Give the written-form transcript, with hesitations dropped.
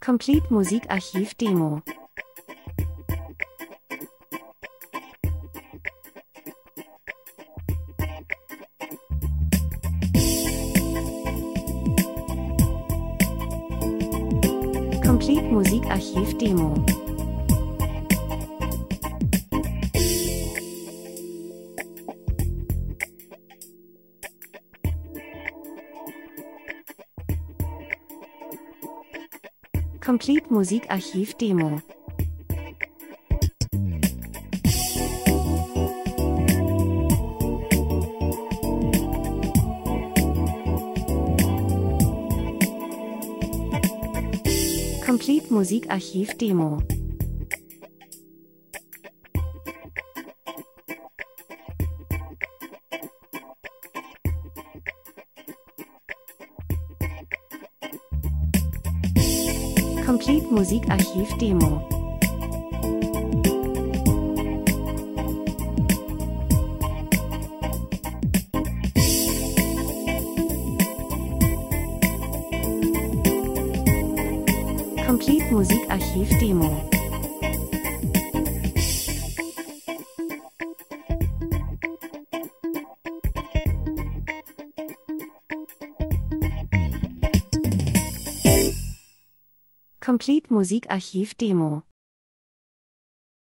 Complete Musikarchiv Demo. Complete Musikarchiv Demo. Complete Musikarchiv Demo. Complete Musikarchiv Demo. Complete Musikarchiv Demo. Complete Musikarchiv Demo. Complete Musikarchiv Demo.